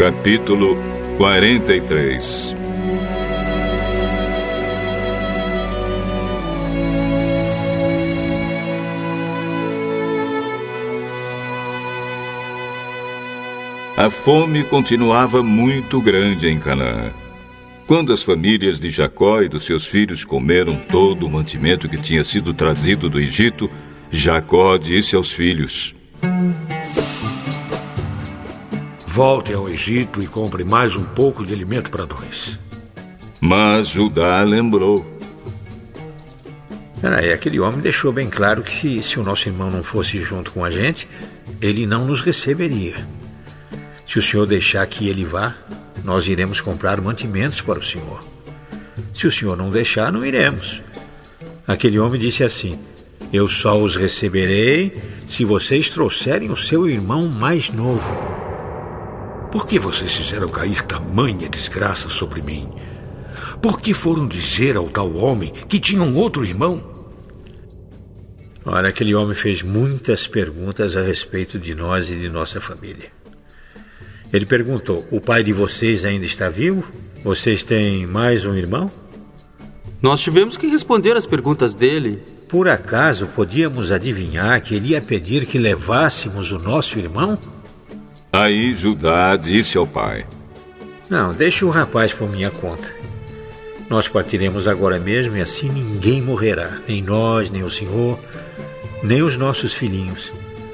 Capítulo 43. A fome continuava muito grande em Canaã. Quando as famílias de Jacó e dos seus filhos comeram todo o mantimento que tinha sido trazido do Egito, Jacó disse aos filhos: Voltem ao Egito e comprem mais um pouco de alimento para nós. Mas Judá lembrou: Aquele homem deixou bem claro que se o nosso irmão não fosse junto com a gente, ele não nos receberia. Se o senhor deixar que ele vá, nós iremos comprar mantimentos para o senhor. Se o senhor não deixar, não iremos. Aquele homem disse assim: eu só os receberei se vocês trouxerem o seu irmão mais novo. Por que vocês fizeram cair tamanha desgraça sobre mim? Por que foram dizer ao tal homem que tinha um outro irmão? Ora, aquele homem fez muitas perguntas a respeito de nós e de nossa família. Ele perguntou: o pai de vocês ainda está vivo? Vocês têm mais um irmão? Nós tivemos que responder as perguntas dele. Por acaso podíamos adivinhar que ele ia pedir que levássemos o nosso irmão? Aí Judá disse ao pai: não, deixe o rapaz por minha conta. Nós partiremos agora mesmo e assim ninguém morrerá. Nem nós, nem o senhor, nem os nossos filhinhos.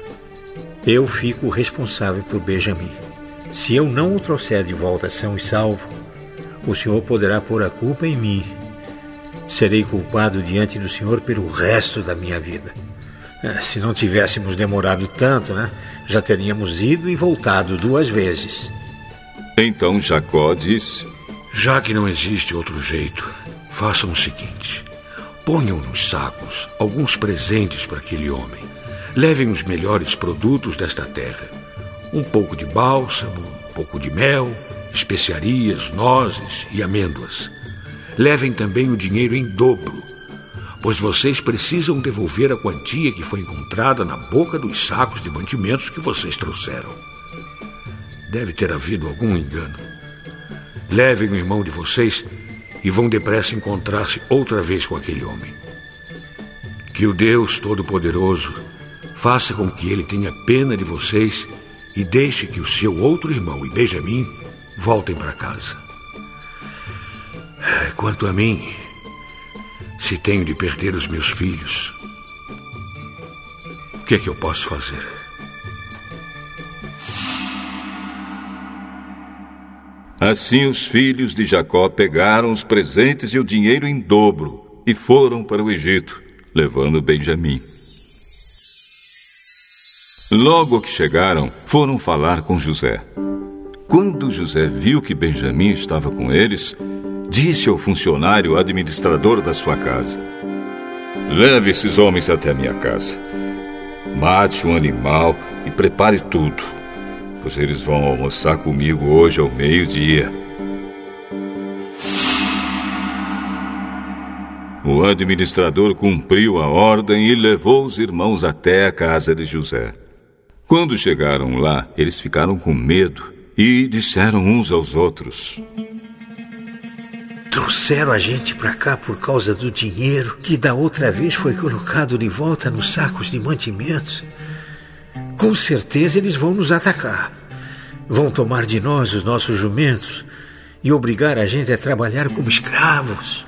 Eu fico responsável por Benjamim. Se eu não o trouxer de volta são e salvo, o senhor poderá pôr a culpa em mim. Serei culpado diante do senhor pelo resto da minha vida. Se não tivéssemos demorado tanto, já teríamos ido e voltado 2 vezes. Então Jacó disse: já que não existe outro jeito, façam o seguinte: ponham nos sacos alguns presentes para aquele homem. Levem os melhores produtos desta terra. Um pouco de bálsamo, um pouco de mel, especiarias, nozes e amêndoas. Levem também o dinheiro em dobro, pois vocês precisam devolver a quantia que foi encontrada na boca dos sacos de mantimentos que vocês trouxeram. Deve ter havido algum engano. Levem o irmão de vocês e vão depressa encontrar-se outra vez com aquele homem. Que o Deus Todo-Poderoso faça com que ele tenha pena de vocês e deixe que o seu outro irmão e Benjamim voltem para casa. Quanto a mim, se tenho de perder os meus filhos, o que é que eu posso fazer? Assim os filhos de Jacó pegaram os presentes e o dinheiro em dobro e foram para o Egito, levando Benjamim. Logo que chegaram, foram falar com José. Quando José viu que Benjamim estava com eles, disse ao funcionário administrador da sua casa: leve esses homens até a minha casa. Mate um animal e prepare tudo, pois eles vão almoçar comigo hoje ao meio-dia. O administrador cumpriu a ordem e levou os irmãos até a casa de José. Quando chegaram lá, eles ficaram com medo e disseram uns aos outros: trouxeram a gente para cá por causa do dinheiro que da outra vez foi colocado de volta nos sacos de mantimentos. Com certeza eles vão nos atacar. Vão tomar de nós os nossos jumentos e obrigar a gente a trabalhar como escravos.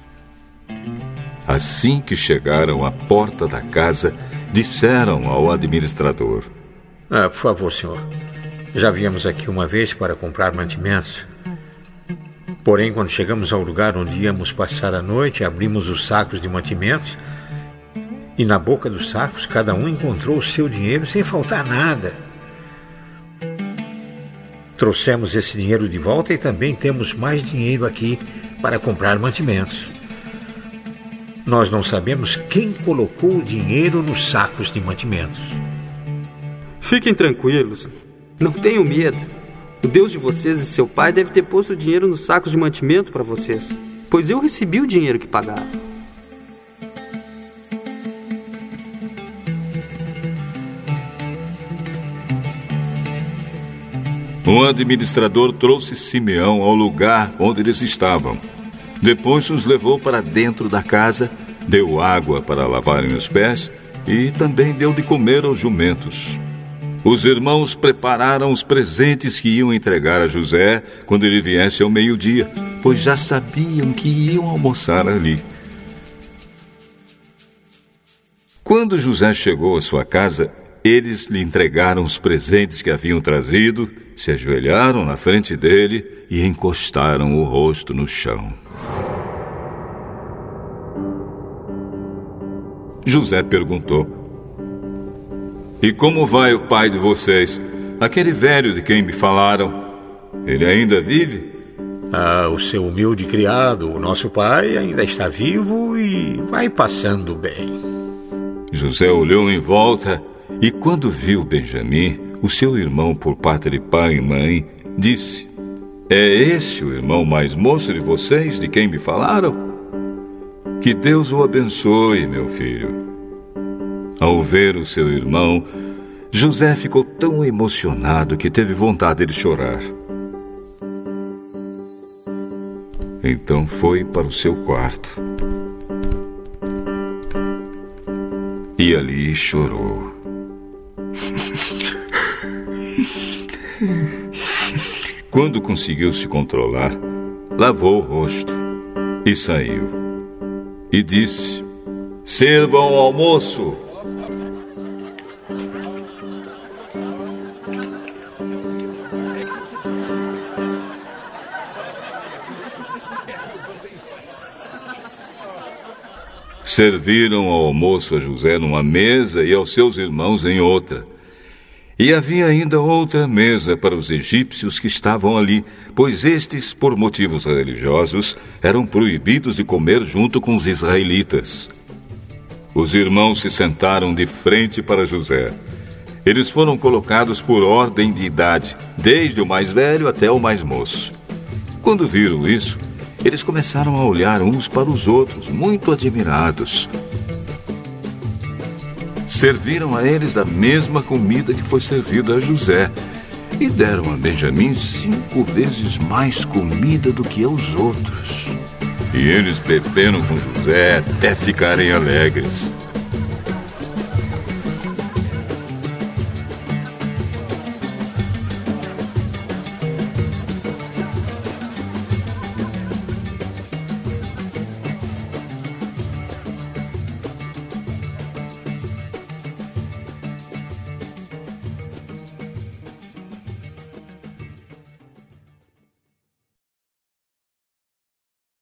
Assim que chegaram à porta da casa, disseram ao administrador: por favor, senhor. Já viemos aqui uma vez para comprar mantimentos. Porém, quando chegamos ao lugar onde íamos passar a noite, abrimos os sacos de mantimentos e na boca dos sacos cada um encontrou o seu dinheiro sem faltar nada. Trouxemos esse dinheiro de volta e também temos mais dinheiro aqui para comprar mantimentos. Nós não sabemos quem colocou o dinheiro nos sacos de mantimentos. Fiquem tranquilos, não tenham medo. O Deus de vocês e seu pai deve ter posto o dinheiro nos sacos de mantimento para vocês, pois eu recebi o dinheiro que pagaram. Um administrador trouxe Simeão ao lugar onde eles estavam. Depois os levou para dentro da casa, deu água para lavarem os pés e também deu de comer aos jumentos. Os irmãos prepararam os presentes que iam entregar a José quando ele viesse ao meio-dia, pois já sabiam que iam almoçar ali. Quando José chegou à sua casa, eles lhe entregaram os presentes que haviam trazido, se ajoelharam na frente dele e encostaram o rosto no chão. José perguntou: "E como vai o pai de vocês, aquele velho de quem me falaram? Ele ainda vive?" O seu humilde criado, o nosso pai, ainda está vivo e vai passando bem. José olhou em volta e, quando viu Benjamim, o seu irmão por parte de pai e mãe, disse: "É esse o irmão mais moço de vocês, de quem me falaram? Que Deus o abençoe, meu filho." Ao ver o seu irmão, José ficou tão emocionado que teve vontade de chorar. Então foi para o seu quarto e ali chorou. Quando conseguiu se controlar, lavou o rosto e saiu. E disse: "Sirvam o almoço." Serviram ao almoço a José numa mesa e aos seus irmãos em outra. E havia ainda outra mesa para os egípcios que estavam ali, pois estes, por motivos religiosos, eram proibidos de comer junto com os israelitas. Os irmãos se sentaram de frente para José. Eles foram colocados por ordem de idade, desde o mais velho até o mais moço. Quando viram isso, eles começaram a olhar uns para os outros, muito admirados. Serviram a eles da mesma comida que foi servida a José e deram a Benjamim 5 vezes mais comida do que aos outros. E eles beberam com José até ficarem alegres.